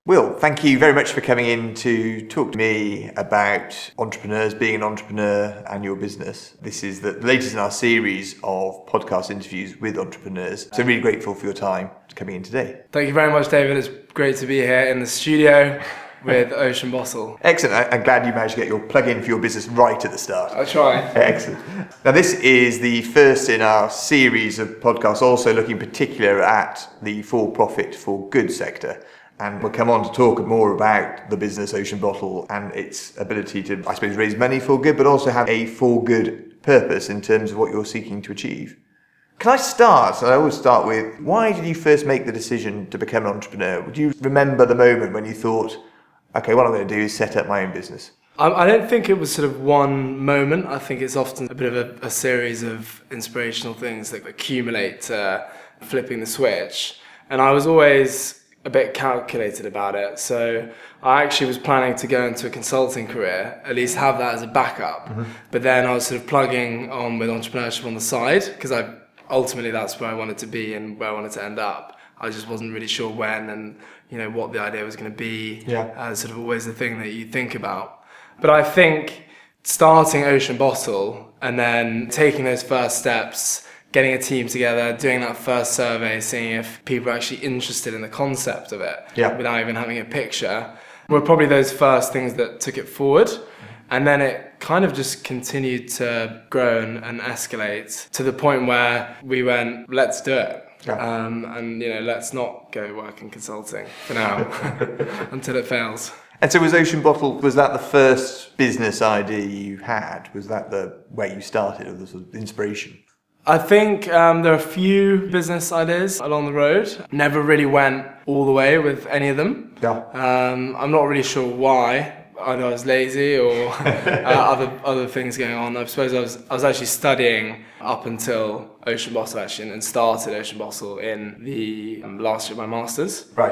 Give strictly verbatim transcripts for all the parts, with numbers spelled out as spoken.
Will, thank you very much for coming in to talk to me about entrepreneurs, being an entrepreneur and your business. This is the latest in our series of podcast interviews with entrepreneurs. So really grateful for your time coming in today. Thank you very much, David. It's great to be here in the studio with Ocean Bottle. Excellent. I'm glad you managed to get your plug-in for your business right at the start. I'll try. Excellent. Now, this is the first in our series of podcasts, also looking in particular at the for-profit, for-good sector. And we'll come on to talk more about the business Ocean Bottle and its ability to, I suppose, raise money for good, but also have a for-good purpose in terms of what you're seeking to achieve. Can I start? I always start with, why did you first make the decision to become an entrepreneur? Would you remember the moment when you thought, okay, what I'm going to do is set up my own business? I don't think it was sort of one moment. I think it's often a bit of a, a series of inspirational things that accumulate to flipping the switch. And I was always a bit calculated about it. So I actually was planning to go into a consulting career, at least have that as a backup. Mm-hmm. But then I was sort of plugging on with entrepreneurship on the side, because I ultimately that's where I wanted to be and where I wanted to end up. I just wasn't really sure when and you know what the idea was going to be. Yeah. Uh, sort of always the thing that you think about. But I think starting Ocean Bottle and then taking those first steps, getting a team together, doing that first survey, seeing if people are actually interested in the concept of it, yeah. without even having a picture, were probably those first things that took it forward. And then it kind of just continued to grow and, and escalate to the point where we went, let's do it. Yeah. Um, and, you know, let's not go work in consulting for now until it fails. And so was Ocean Bottle, was that the first business idea you had? Was that the way you started, or the sort of inspiration? I think um, there are a few business ideas along the road. Never really went all the way with any of them. Yeah. Um, I'm not really sure why. Either I was lazy or uh, other other things going on. I suppose I was I was actually studying up until Ocean Bottle actually, and started Ocean Bottle in the um, last year of my masters. Right.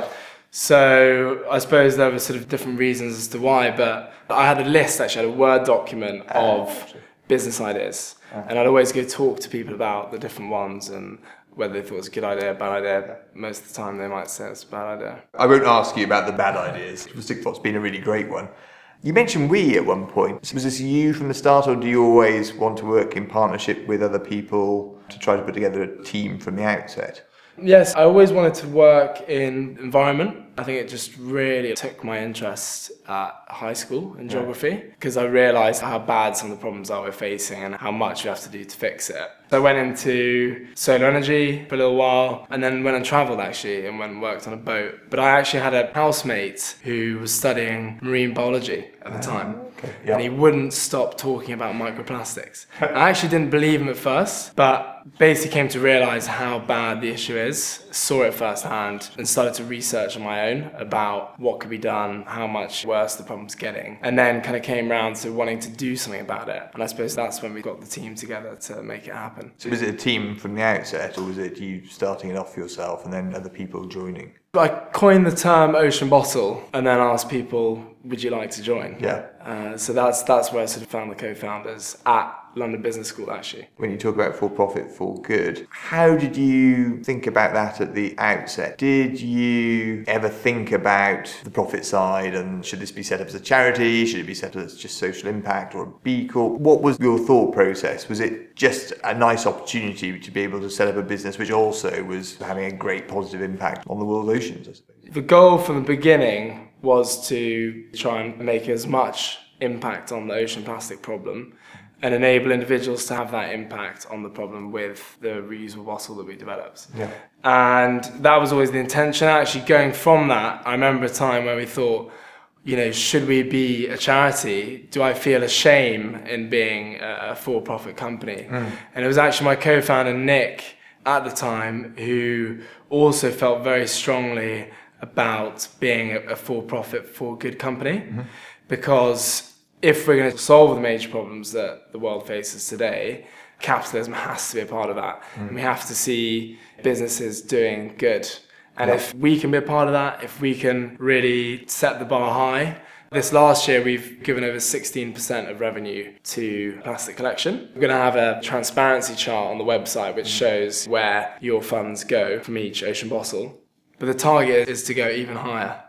So I suppose there were sort of different reasons as to why, but I had a list actually, I had a Word document of uh, business ideas. And I'd always go talk to people about the different ones and whether they thought it was a good idea, a bad idea. Most of the time they might say it's a bad idea. I won't ask you about the bad ideas. What's been a really great one. You mentioned we at one point. Was this you from the start, or do you always want to work in partnership with other people to try to put together a team from the outset? Yes, I always wanted to work in environment. I think it just really took my interest at high school in geography, because I realised how bad some of the problems that we're facing and how much we have to do to fix it. So I went into solar energy for a little while, and then went and travelled actually and went and worked on a boat. But I actually had a housemate who was studying marine biology at the time. Okay. Yep. And he wouldn't stop talking about microplastics. I actually didn't believe him at first, but basically came to realise how bad the issue is, saw it firsthand, and started to research on my own about what could be done, how much worse the problem's getting, and then kind of came around to wanting to do something about it. And I suppose that's when we got the team together to make it happen. So was it a team from the outset, or was it you starting it off yourself and then other people joining? I coined the term Ocean Bottle and then asked people, would you like to join? Yeah. Uh, so that's that's where I sort of found the co-founders at London Business School actually. When you talk about for-profit, for-good, how did you think about that at the outset? Did you ever think about the profit side, and should this be set up as a charity? Should it be set up as just social impact or a B Corp? What was your thought process? Was it just a nice opportunity to be able to set up a business which also was having a great positive impact on the world of oceans, I suppose? The goal from the beginning was to try and make as much impact on the ocean plastic problem and enable individuals to have that impact on the problem with the reusable bottle that we developed. Yeah. And that was always the intention. Actually, going from that, I remember a time where we thought, you know, should we be a charity? Do I feel a shame in being a for-profit company? Mm. And it was actually my co-founder, Nick, at the time, who also felt very strongly about being a for-profit, for-good company. Mm-hmm. Because if we're going to solve the major problems that the world faces today, capitalism has to be a part of that. Mm. And we have to see businesses doing good. And yep. if we can be a part of that, if we can really set the bar high. This last year, we've given over sixteen percent of revenue to plastic collection. We're going to have a transparency chart on the website which shows where your funds go from each Ocean Bottle. But the target is to go even higher.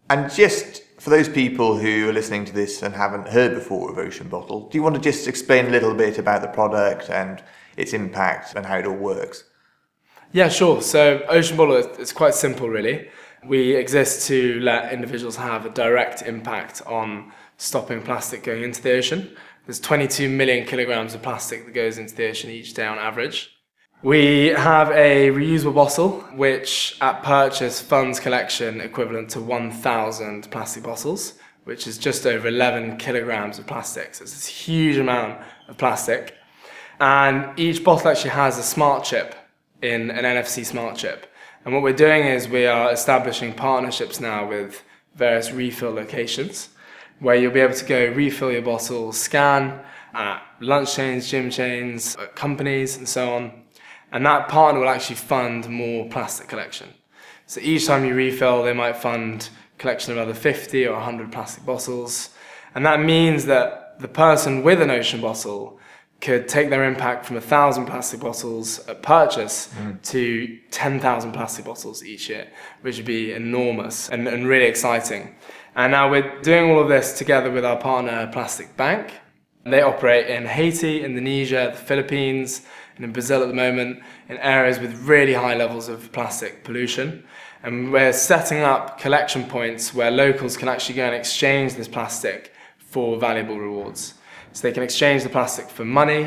And just for those people who are listening to this and haven't heard before of Ocean Bottle, do you want to just explain a little bit about the product and its impact and how it all works? Yeah, sure. So Ocean Bottle is quite simple, really. We exist to let individuals have a direct impact on stopping plastic going into the ocean. There's twenty-two million kilograms of plastic that goes into the ocean each day on average. We have a reusable bottle, which at purchase funds collection equivalent to one thousand plastic bottles, which is just over eleven kilograms of plastic. So it's this huge amount of plastic. And each bottle actually has a smart chip in an N F C smart chip. And what we're doing is we are establishing partnerships now with various refill locations, where you'll be able to go refill your bottle, scan at lunch chains, gym chains, at companies, and so on. And that partner will actually fund more plastic collection. So each time you refill, they might fund collection of another fifty or one hundred plastic bottles. And that means that the person with an Ocean Bottle could take their impact from one thousand plastic bottles at purchase mm. to ten thousand plastic bottles each year, which would be enormous and, and really exciting. And now we're doing all of this together with our partner Plastic Bank. They operate in Haiti, Indonesia, the Philippines, and in Brazil at the moment, in areas with really high levels of plastic pollution. And we're setting up collection points where locals can actually go and exchange this plastic for valuable rewards. So they can exchange the plastic for money,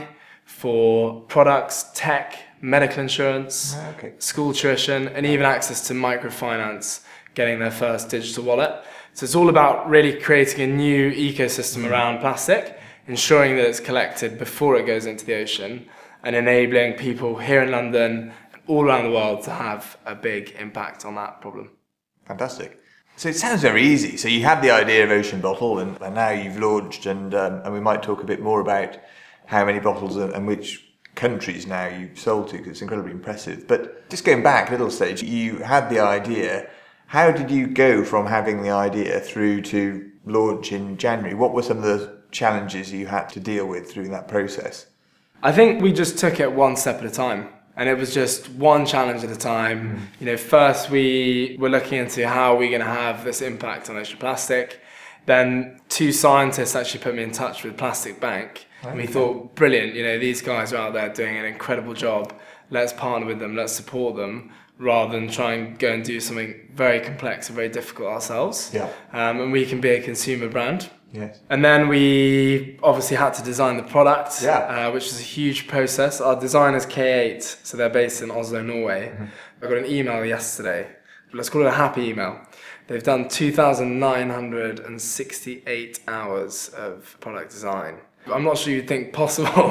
for products, tech, medical insurance, okay. school tuition, and even access to microfinance, getting their first digital wallet. So it's all about really creating a new ecosystem mm. around plastic, ensuring that it's collected before it goes into the ocean, and enabling people here in London and all around the world to have a big impact on that problem. Fantastic. So it sounds very easy. So you had the idea of Ocean Bottle, and, and now you've launched, and um, and we might talk a bit more about how many bottles and, and which countries now you've sold to, because it's incredibly impressive. But just going back a little stage, you had the idea. How did you go from having the idea through to launch in January? What were some of the challenges you had to deal with through that process? I think we just took it one step at a time, and it was just one challenge at a time. Mm. You know, first we were looking into how we're going to have this impact on ocean plastic. Then two scientists actually put me in touch with Plastic Bank, okay. and we thought, brilliant, you know, these guys are out there doing an incredible job. Let's partner with them, let's support them, rather than try and go and do something very complex and very difficult ourselves. Yeah. Um, and we can be a consumer brand. Yes. And then we obviously had to design the product, yeah. uh, which is a huge process. Our design is K eight, so they're based in Oslo, Norway. Mm-hmm. I got an email yesterday. Let's call it a happy email. They've done two thousand nine hundred sixty-eight hours of product design. I'm not sure you'd think possible.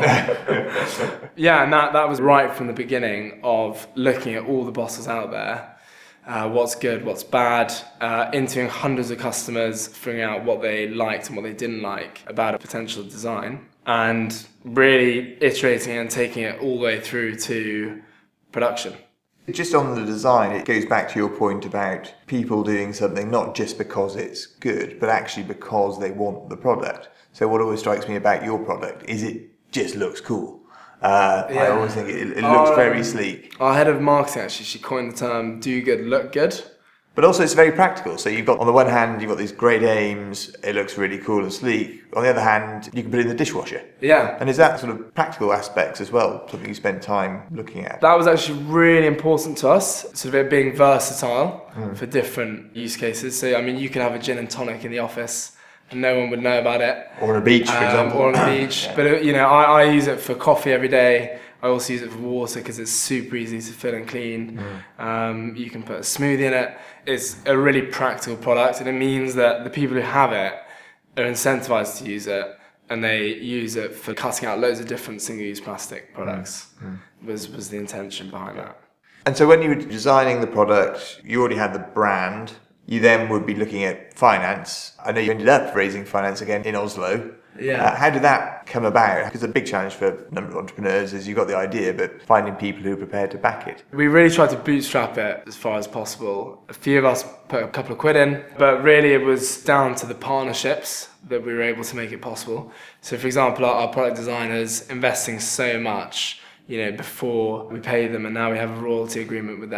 Yeah, and that, that was right from the beginning of looking at all the bottles out there. Uh, what's good, what's bad, uh, interviewing hundreds of customers, figuring out what they liked and what they didn't like about a potential design, and really iterating and taking it all the way through to production. Just on the design, it goes back to your point about people doing something not just because it's good, but actually because they want the product. So what always strikes me about your product is it just looks cool. Uh, yeah. I always think it, it looks our, very sleek. Our head of marketing, actually, she coined the term "do good, look good." But also it's very practical. So you've got, on the one hand, you've got these great aims, it looks really cool and sleek. On the other hand, you can put it in the dishwasher. Yeah. And is that sort of practical aspects as well, something you spent time looking at? That was actually really important to us, sort of it being versatile mm. for different use cases. So, I mean, you could have a gin and tonic in the office and no one would know about it. Or on a beach, for um, example. Or on a beach. yeah. But, you know, I, I use it for coffee every day. I also use it for water because it's super easy to fill and clean. Mm. Um, you can put a smoothie in it. It's a really practical product, and it means that the people who have it are incentivized to use it, and they use it for cutting out loads of different single-use plastic products. Mm. Mm. Was was the intention behind that. And so when you were designing the product, you already had the brand. You then would be looking at finance. I know you ended up raising finance again in Oslo. Yeah. Uh, how did that come about? Because a big challenge for a number of entrepreneurs is you've got the idea, but finding people who are prepared to back it. We really tried to bootstrap it as far as possible. A few of us put a couple of quid in, but really it was down to the partnerships that we were able to make it possible. So for example, our, our product designers investing so much, you know, before we paid them, and now we have a royalty agreement with them.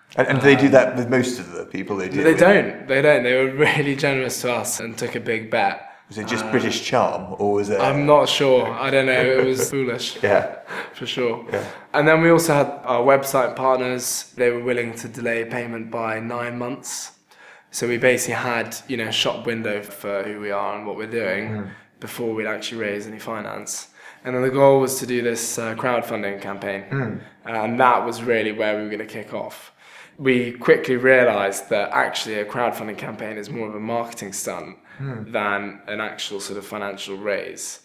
And, and do they do that with most of the people they do? They don't. They don't. They were really generous to us and took a big bet. Was it just uh, British charm, or was it? I'm not sure. I don't know. It was foolish. Yeah, for sure. Yeah. And then we also had our website partners. They were willing to delay payment by nine months. So we basically had, you know, a shop window for who we are and what we're doing mm. before we'd actually raise any finance. And then the goal was to do this uh, crowdfunding campaign, mm. and that was really where we were going to kick off. We quickly realised that actually a crowdfunding campaign is more of a marketing stunt mm. than an actual sort of financial raise.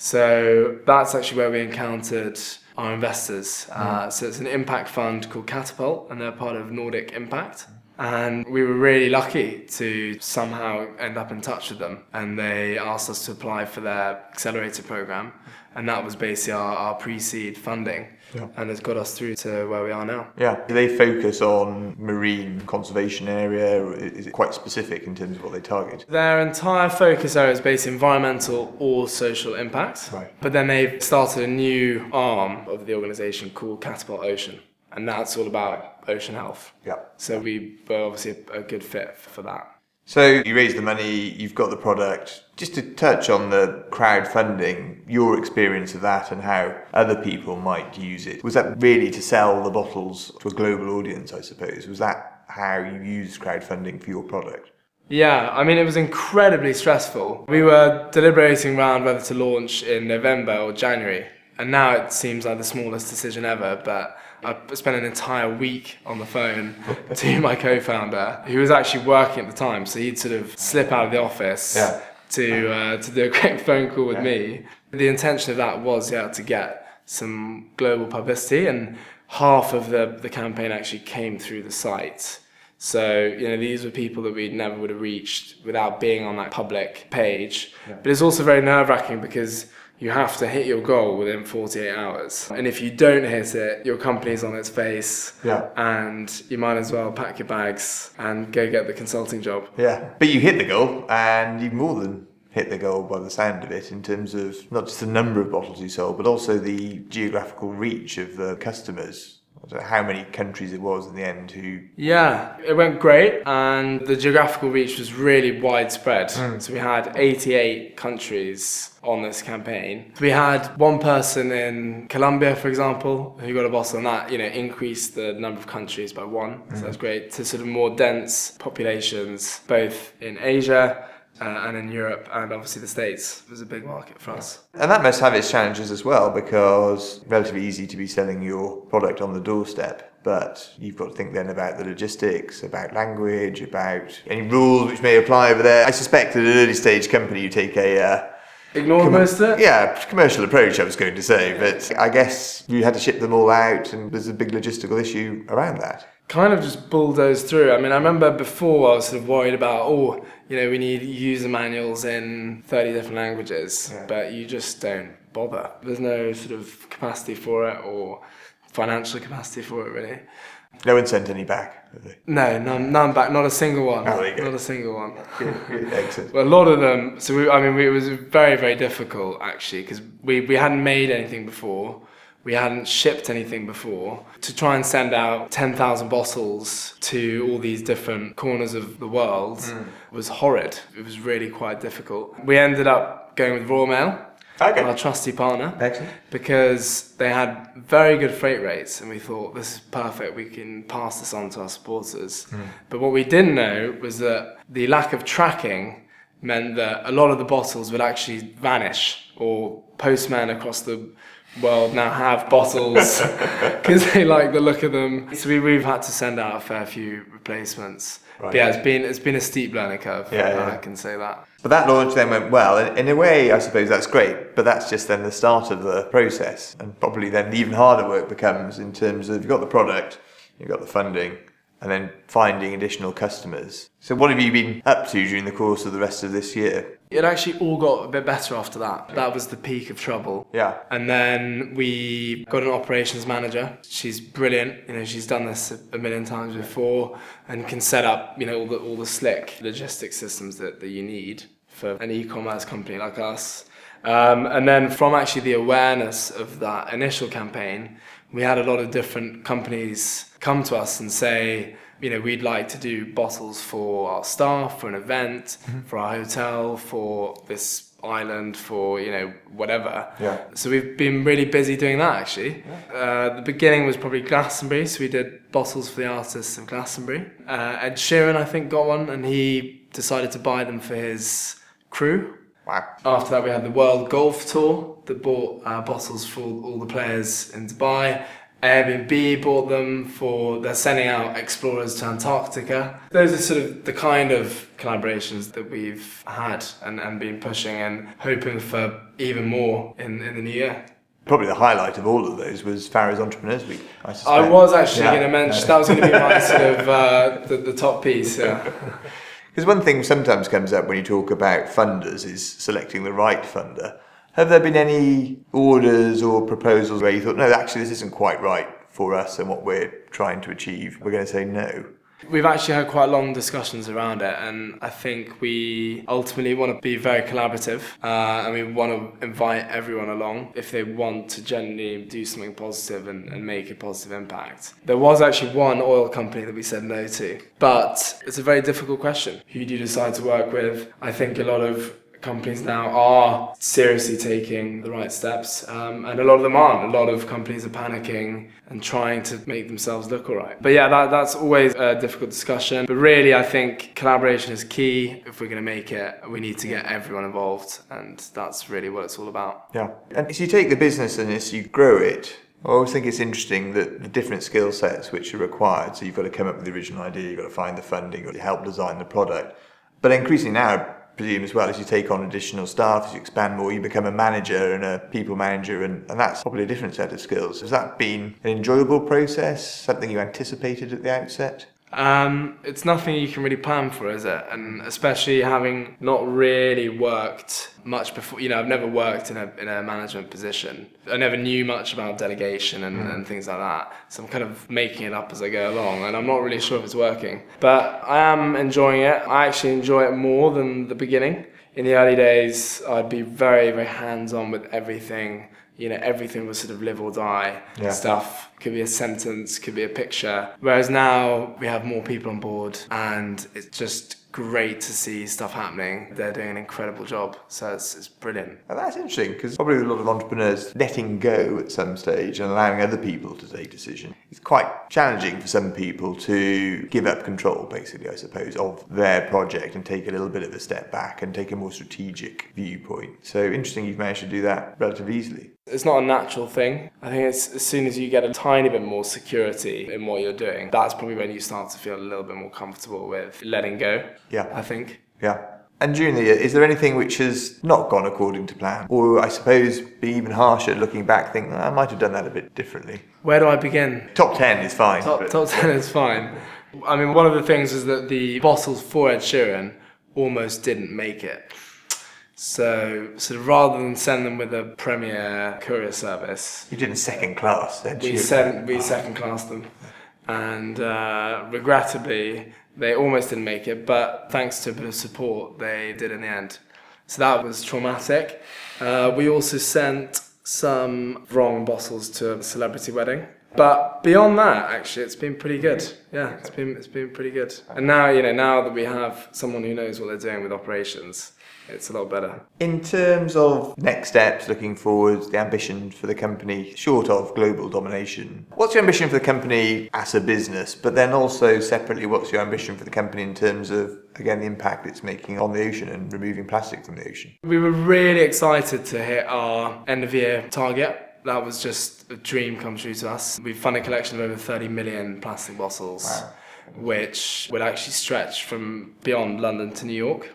So that's actually where we encountered our investors. Mm. Uh, so it's an impact fund called Catapult, and they're part of Nordic Impact. And we were really lucky to somehow end up in touch with them. And they asked us to apply for their accelerator program. And that was basically our, our pre-seed funding. Yeah. And it's got us through to where we are now. Yeah. Do they focus on marine conservation area? Or is it quite specific in terms of what they target? Their entire focus area is based environmental or social impact. Right. But then they've started a new arm of the organisation called Catapult Ocean. And that's all about ocean health. Yeah. So we were obviously a good fit for that. So you raised the money, you've got the product. Just to touch on the crowdfunding, your experience of that and how other people might use it. Was that really to sell the bottles to a global audience, I suppose? Was that how you used crowdfunding for your product? Yeah, I mean, it was incredibly stressful. We were deliberating around whether to launch in November or January. And now it seems like the smallest decision ever, but I spent an entire week on the phone to my co-founder, who was actually working at the time, so he'd sort of slip out of the office yeah. to uh, to do a quick phone call with yeah. me. The intention of that was yeah to get some global publicity, and half of the, the campaign actually came through the site. So, you know, these were people that we never would have reached without being on that public page. Yeah. But it's also very nerve-wracking because you have to hit your goal within forty-eight hours. And if you don't hit it, your company's on its face. Yeah. And you might as well pack your bags and go get the consulting job. Yeah. But you hit the goal, and you more than hit the goal by the sound of it, in terms of not just the number of bottles you sold, but also the geographical reach of the customers. I don't know how many countries it was in the end who... Yeah, it went great, and the geographical reach was really widespread. Mm. So we had eighty-eight countries on this campaign. We had one person in Colombia, for example, who got a bottle, and that, you know, increased the number of countries by one. Mm. So that's great. To sort of more dense populations, both in Asia Uh, and in Europe, and obviously the States was a big market for us. And that must have its challenges as well, because relatively easy to be selling your product on the doorstep, but you've got to think then about the logistics, about language, about any rules which may apply over there. I suspect at an early stage company you take a... Uh, Ignore com- most of it? Yeah, commercial approach I was going to say, but I guess you had to ship them all out, and there's a big logistical issue around that. Kind of just bulldozed through. I mean, I remember before I was sort of worried about, oh, you know, we need user manuals in thirty different languages, yeah. but you just don't bother. There's no sort of capacity for it or financial capacity for it, really. No one sent any back, have they? No, none, none back. Not a single one. Oh, there you go. Not a single one. Excellent. Well, a lot of them. So we, I mean, we, it was very, very difficult actually, because we, we hadn't made anything before. We hadn't shipped anything before. To try and send out ten thousand bottles to all these different corners of the world mm. was horrid. It was really quite difficult. We ended up going with Royal Mail, okay. our trusty partner, Excellent. because they had very good freight rates, and we thought, this is perfect, we can pass this on to our supporters. Mm. But what we didn't know was that the lack of tracking meant that a lot of the bottles would actually vanish, or postmen across the world now have bottles because they like the look of them. So we, we've had to send out a fair few replacements. Right. But yeah, it's been it's been a steep learning curve. Yeah, yeah. I can say that. But that launch then went well. In, in a way, I suppose that's great. But that's just then the start of the process, and probably then the even harder work becomes in terms of you've got the product, you've got the funding, and then finding additional customers. So what have you been up to during the course of the rest of this year? It actually all got a bit better after that. That was the peak of trouble. Yeah. And then we got an operations manager. She's brilliant. You know, she's done this a million times before and can set up, you know, all the all the slick logistics systems that, that you need for an e-commerce company like us. Um, and then from actually the awareness of that initial campaign, we had a lot of different companies come to us and say, you know, we'd like to do bottles for our staff, for an event, mm-hmm. for our hotel, for this island, for, you know, whatever. Yeah. So we've been really busy doing that, actually. Yeah. Uh, the beginning was probably Glastonbury, so we did bottles for the artists of Glastonbury. Uh, Ed Sheeran, I think, got one, and he decided to buy them for his crew. Wow. After that, we had the World Golf Tour that bought uh, bottles for all the players in Dubai. Airbnb bought them for, they're sending out explorers to Antarctica. Those are sort of the kind of collaborations that we've had and, and been pushing and hoping for even more in, in the new year. Probably the highlight of all of those was Farrow's Entrepreneurs Week, I suspect. I was actually yeah. going to mention, that was going to be my sort of, uh, the, the top piece, yeah. Because one thing sometimes comes up when you talk about funders is selecting the right funder. Have there been any orders or proposals where you thought, no, actually this isn't quite right for us and what we're trying to achieve? We're going to say no. We've actually had quite long discussions around it, and I think we ultimately want to be very collaborative, uh, and we want to invite everyone along if they want to genuinely do something positive and, and make a positive impact. There was actually one oil company that we said no to, but it's a very difficult question. Who do you decide to work with? I think a lot of companies now are seriously taking the right steps, um, and a lot of them aren't. A lot of companies are panicking and trying to make themselves look all right. But yeah, that, that's always a difficult discussion. But really, I think collaboration is key. If we're going to make it, we need to get everyone involved, and that's really what it's all about. Yeah. And as you take the business and as you grow it, I always think it's interesting that the different skill sets which are required. So you've got to come up with the original idea, you've got to find the funding, you've got to help design the product. But increasingly now, presume as well, as you take on additional staff, as you expand more, you become a manager and a people manager, and, and that's probably a different set of skills. Has that been an enjoyable process, something you anticipated at the outset? Um, it's nothing you can really plan for, is it? And especially having not really worked much before, you know, I've never worked in a in a management position. I never knew much about delegation and, mm. and things like that. So I'm kind of making it up as I go along, and I'm not really sure if it's working. But I am enjoying it. I actually enjoy it more than the beginning. In the early days, I'd be very, very hands-on with everything. You know, everything was sort of live or die yeah. stuff. Could be a sentence, could be a picture. Whereas now we have more people on board, and it's just great to see stuff happening. They're doing an incredible job, so it's, it's brilliant. And that's interesting, because probably a lot of entrepreneurs letting go at some stage and allowing other people to take decision. It's quite challenging for some people to give up control, basically, I suppose, of their project and take a little bit of a step back and take a more strategic viewpoint. So interesting you've managed to do that relatively easily. It's not a natural thing. I think it's as soon as you get a tiny bit more security in what you're doing, that's probably when you start to feel a little bit more comfortable with letting go. Yeah. I think. Yeah. And during the year, is there anything which has not gone according to plan? Or I suppose be even harsher looking back, think, oh, I might have done that a bit differently. Where do I begin? Top ten is fine. Top, but... top ten is fine. I mean, one of the things is that the bottles for Ed Sheeran almost didn't make it. So, sort of rather than send them with a Premier courier service, you did in second class, didn't we you? sent we second classed them, and uh, regrettably they almost didn't make it. But thanks to a bit of support, they did in the end. So that was traumatic. Uh, we also sent some wrong bottles to a celebrity wedding. But beyond that, actually, it's been pretty good. Yeah, it's been it's been pretty good. And now, you know, now that we have someone who knows what they're doing with operations, it's a lot better. In terms of next steps, looking forward, the ambition for the company, short of global domination, what's your ambition for the company as a business? But then also separately, what's your ambition for the company in terms of, again, the impact it's making on the ocean and removing plastic from the ocean? We were really excited to hit our end of year target. That was just a dream come true to us. We've funded a collection of over thirty million plastic bottles, wow. which will actually stretch from beyond London to New York.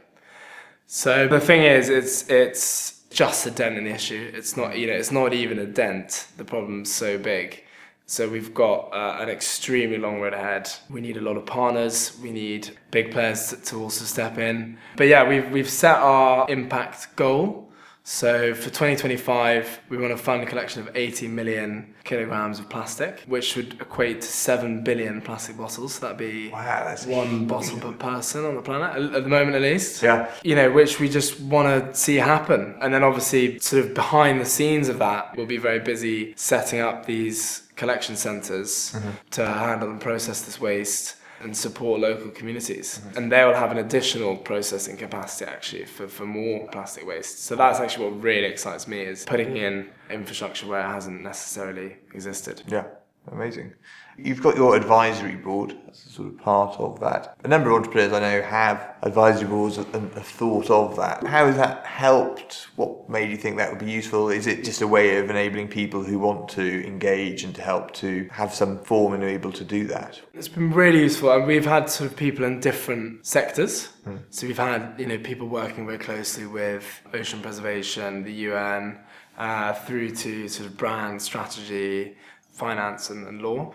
So the thing is, it's it's just a dent in the issue. It's not, you know, it's not even a dent. The problem's so big. So we've got uh, an extremely long road ahead. We need a lot of partners. We need big players to, to also step in. But yeah, we've we've set our impact goal. So for twenty twenty-five, we want to fund a collection of eighty million kilograms of plastic, which would equate to seven billion plastic bottles. So that'd be Wow, that's one bottle per person on the planet, at the moment at least. Yeah. You know, which we just want to see happen. And then obviously, sort of behind the scenes of that, we'll be very busy setting up these collection centres mm-hmm. to handle and process this waste and support local communities. Mm-hmm. And they will have an additional processing capacity actually for, for more plastic waste. So that's actually what really excites me, is putting in infrastructure where it hasn't necessarily existed. Yeah, amazing. You've got your advisory board, that's a sort of part of that. A number of entrepreneurs I know have advisory boards and have thought of that. How has that helped? What made you think that would be useful? Is it just a way of enabling people who want to engage and to help to have some form and are able to do that? It's been really useful, and we've had sort of people in different sectors. Hmm. So we've had, you know, people working very closely with ocean preservation, the U N, uh, through to sort of brand strategy, finance and, and law.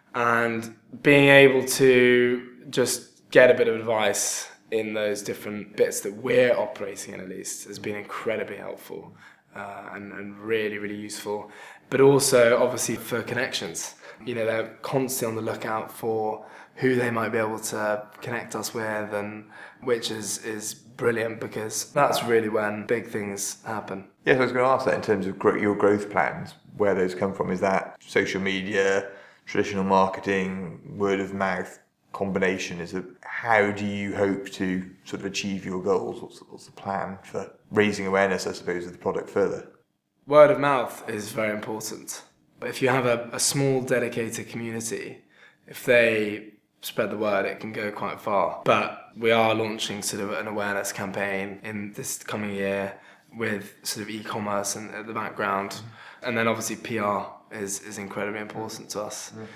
And being able to just get a bit of advice in those different bits that we're operating in, at least, has been incredibly helpful uh, and, and really, really useful. But also, obviously, for connections. You know, they're constantly on the lookout for who they might be able to connect us with, and which is, is brilliant, because that's really when big things happen. Yes, I was going to ask that in terms of gro- your growth plans, where those come from. Is that social media, traditional marketing, word of mouth combination? Is it, how do you hope to sort of achieve your goals? What's, what's the plan for raising awareness, I suppose, of the product further? Word of mouth is very important. But if you have a, a small dedicated community, if they spread the word, it can go quite far. But we are launching sort of an awareness campaign in this coming year with sort of e-commerce and at the background. Mm-hmm. And then obviously P R is, is incredibly important to us. Mm.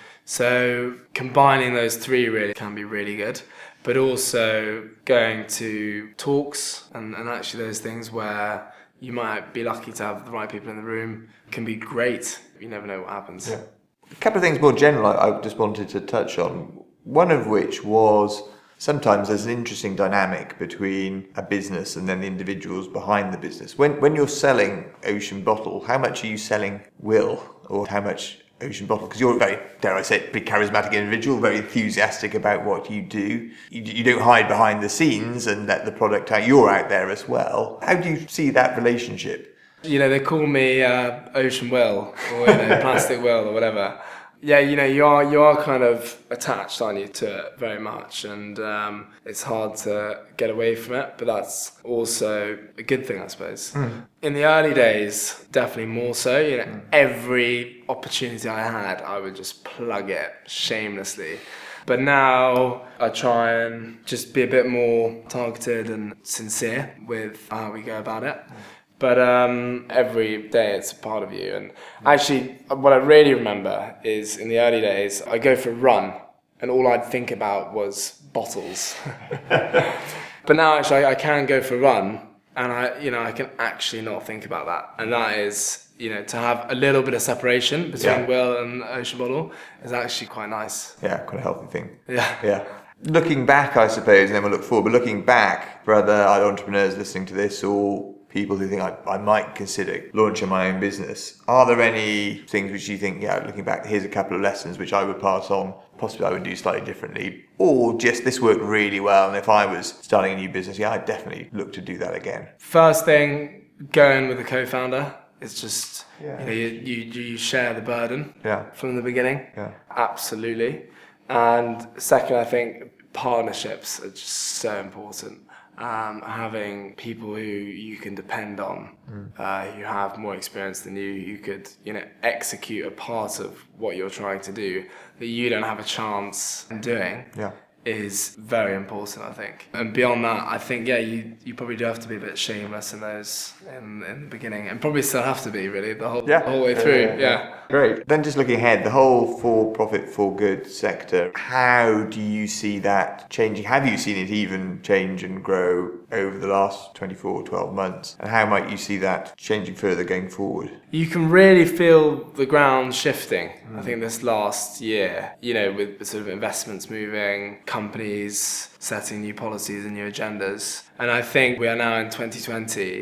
So combining those three really can be really good, but also going to talks and, and actually those things where you might be lucky to have the right people in the room can be great. You never know what happens. Yeah. A couple of things more general I just wanted to touch on, one of which was sometimes there's an interesting dynamic between a business and then the individuals behind the business. When when you're selling Ocean Bottle, how much are you selling Will, or how much Ocean Bottle? Because you're a very, dare I say it, big charismatic individual, very enthusiastic about what you do. You, you don't hide behind the scenes and let the product out. You're out there as well. How do you see that relationship? You know, they call me uh, Ocean Will, or you know, Plastic Will, or whatever. Yeah, you know, you are you are kind of attached, aren't you, to it very much, and um, it's hard to get away from it, but that's also a good thing, I suppose. Mm. In the early days, definitely more so. You know, mm. every opportunity I had, I would just plug it shamelessly. But now I try and just be a bit more targeted and sincere with how we go about it. Mm. But um, every day it's a part of you. And actually, what I really remember is in the early days, I'd go for a run and all I'd think about was bottles. But now actually I can go for a run and I, you know, I can actually not think about that. And that is, you know, to have a little bit of separation between yeah. Will and Ocean Bottle is actually quite nice. Yeah, quite a healthy thing. Yeah. Yeah. Looking back, I suppose, and then we'll look forward, but looking back for other either entrepreneurs listening to this or people who think I, I might consider launching my own business, are there any things which you think, yeah, looking back, here's a couple of lessons which I would pass on, possibly I would do slightly differently, or just this worked really well, and if I was starting a new business, yeah, I'd definitely look to do that again? First thing, going with a co-founder. It's just, yeah. you know, you, you, you share the burden yeah. from the beginning. Yeah. Absolutely. And second, I think partnerships are just so important. Um, having people who you can depend on, mm. uh, who have more experience than you, who could, you know, execute a part of what you're trying to do that you don't have a chance in doing, yeah. is very important, I think. And beyond that, I think, yeah, you, you probably do have to be a bit shameless in those in, in the beginning, and probably still have to be, really, the whole, yeah. the whole way through. Yeah, yeah, yeah. yeah. Great. Then just looking ahead, the whole for-profit, for-good sector, how do you see that changing? Have you seen it even change and grow over the last twenty-four, twelve months? And how might you see that changing further going forward? You can really feel the ground shifting, mm. I think, this last year, you know, with sort of investments moving, companies setting new policies and new agendas. And I think we are now in twenty twenty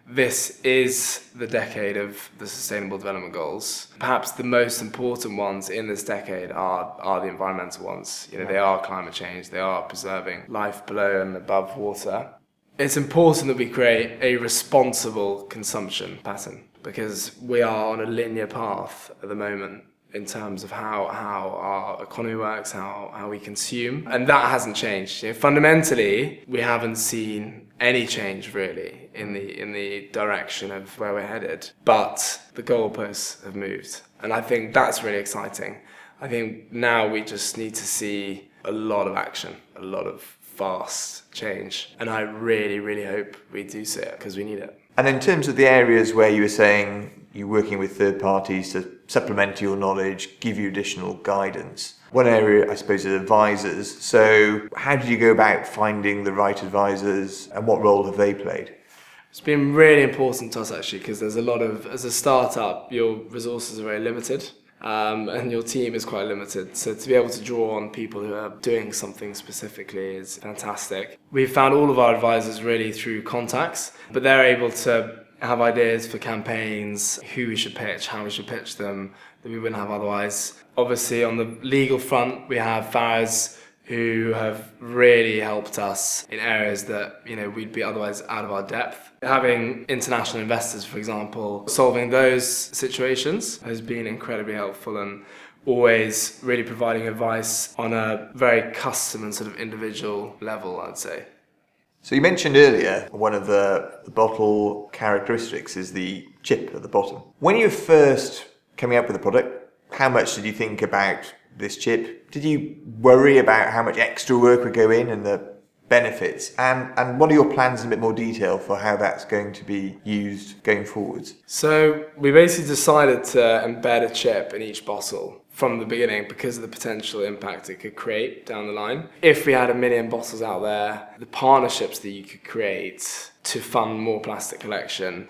this is the decade of the Sustainable Development Goals. Perhaps the most important ones in this decade are, are the environmental ones. You know, they are climate change, they are preserving life below and above water. It's important that we create a responsible consumption pattern because we are on a linear path at the moment in terms of how, how our economy works, how, how we consume. And that hasn't changed. You know, fundamentally, we haven't seen any change really in the in the direction of where we're headed. But the goalposts have moved. And I think that's really exciting. I think now we just need to see a lot of action, a lot of fast change. And I really, really hope we do see it because we need it. And in terms of the areas where you were saying you're working with third parties to supplement your knowledge, give you additional guidance, one area I suppose is advisors. So how did you go about finding the right advisors and what role have they played? It's been really important to us actually because there's a lot of, as a startup, your resources are very limited. Um, and your team is quite limited. So to be able to draw on people who are doing something specifically is fantastic. We've found all of our advisors really through contacts, but they're able to have ideas for campaigns, who we should pitch, how we should pitch them, that we wouldn't have otherwise. Obviously on the legal front, we have Faraz, who have really helped us in areas that, you know, we'd be otherwise out of our depth. Having international investors, for example, solving those situations has been incredibly helpful and always really providing advice on a very custom and sort of individual level, I'd say. So you mentioned earlier one of the, the bottle characteristics is the chip at the bottom. When you were first coming up with the product, how much did you think about this chip? Did you worry about how much extra work would go in and the benefits? And, and what are your plans in a bit more detail for how that's going to be used going forwards? So we basically decided to embed a chip in each bottle from the beginning because of the potential impact it could create down the line. If we had a million bottles out there, the partnerships that you could create to fund more plastic collection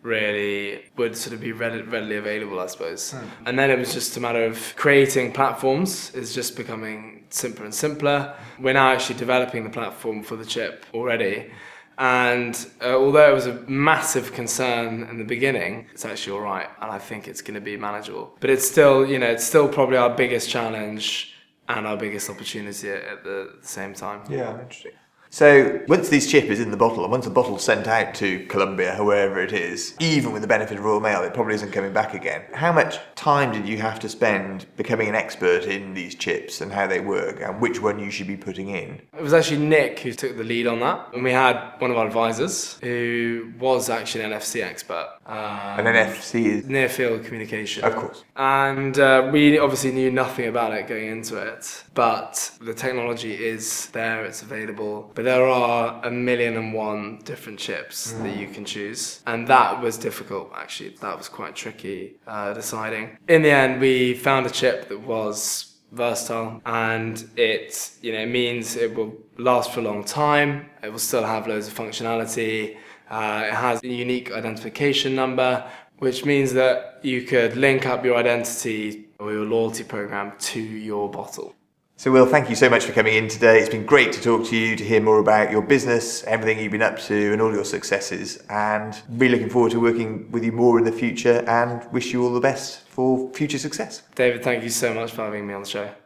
really would sort of be readily available, I suppose. Mm. And then it was just a matter of creating platforms is just becoming simpler and simpler. We're now actually developing the platform for the chip already. And uh, although it was a massive concern in the beginning, it's actually all right. And I think it's going to be manageable. But it's still, you know, it's still probably our biggest challenge and our biggest opportunity at, at the same time. Yeah, interesting. So once this chip is in the bottle and once the bottle's sent out to Colombia or wherever it is, even with the benefit of Royal Mail, it probably isn't coming back again. How much time did you have to spend becoming an expert in these chips and how they work and which one you should be putting in? It was actually Nick who took the lead on that. And we had one of our advisors who was actually an N F C expert. Um, and N F C is? Near field communication. Of course. And uh, we obviously knew nothing about it going into it. But the technology is there, it's available. But there are a million and one different chips mm. that you can choose. And that was difficult, actually. That was quite tricky uh, deciding. In the end, we found a chip that was versatile and it, you know, means it will last for a long time. It will still have loads of functionality. Uh, it has a unique identification number, which means that you could link up your identity or your loyalty program to your bottle. So Will, thank you so much for coming in today. It's been great to talk to you, to hear more about your business, everything you've been up to and all your successes, and really looking forward to working with you more in the future and wish you all the best for future success. David, thank you so much for having me on the show.